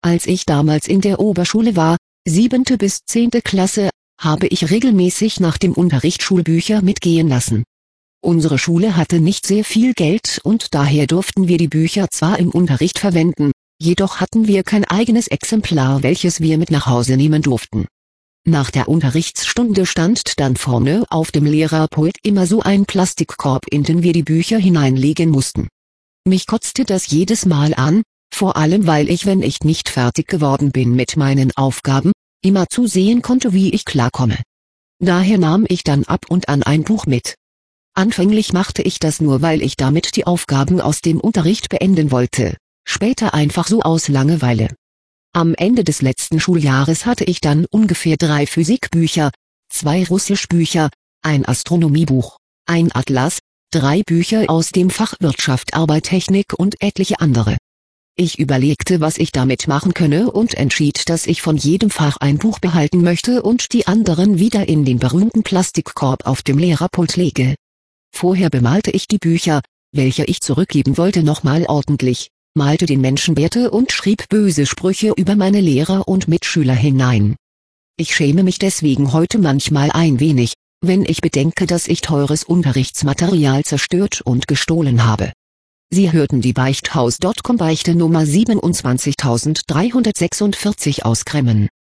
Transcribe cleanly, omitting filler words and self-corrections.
Als ich damals in der Oberschule war, 7. bis 10. Klasse, habe ich regelmäßig nach dem Unterricht Schulbücher mitgehen lassen. Unsere Schule hatte nicht sehr viel Geld und daher durften wir die Bücher zwar im Unterricht verwenden, jedoch hatten wir kein eigenes Exemplar, welches wir mit nach Hause nehmen durften. Nach der Unterrichtsstunde stand dann vorne auf dem Lehrerpult immer so ein Plastikkorb, in den wir die Bücher hineinlegen mussten. Mich kotzte das jedes Mal an, vor allem weil ich, wenn ich nicht fertig geworden bin mit meinen Aufgaben, immer zusehen konnte, wie ich klarkomme. Daher nahm ich dann ab und an ein Buch mit. Anfänglich machte ich das nur, weil ich damit die Aufgaben aus dem Unterricht beenden wollte, später einfach so aus Langeweile. Am Ende des letzten Schuljahres hatte ich dann ungefähr 3 Physikbücher, 2 Russischbücher, ein Astronomiebuch, ein Atlas, 3 Bücher aus dem Fach Wirtschaft, Arbeit, Technik und etliche andere. Ich überlegte, was ich damit machen könne und entschied, dass ich von jedem Fach ein Buch behalten möchte und die anderen wieder in den berühmten Plastikkorb auf dem Lehrerpult lege. Vorher bemalte ich die Bücher, welche ich zurückgeben wollte, nochmal ordentlich, malte den Menschenwerte und schrieb böse Sprüche über meine Lehrer und Mitschüler hinein. Ich schäme mich deswegen heute manchmal ein wenig, wenn ich bedenke, dass ich teures Unterrichtsmaterial zerstört und gestohlen habe. Sie hörten die Beichthaus.com Beichte Nummer 27346 aus Cremmen.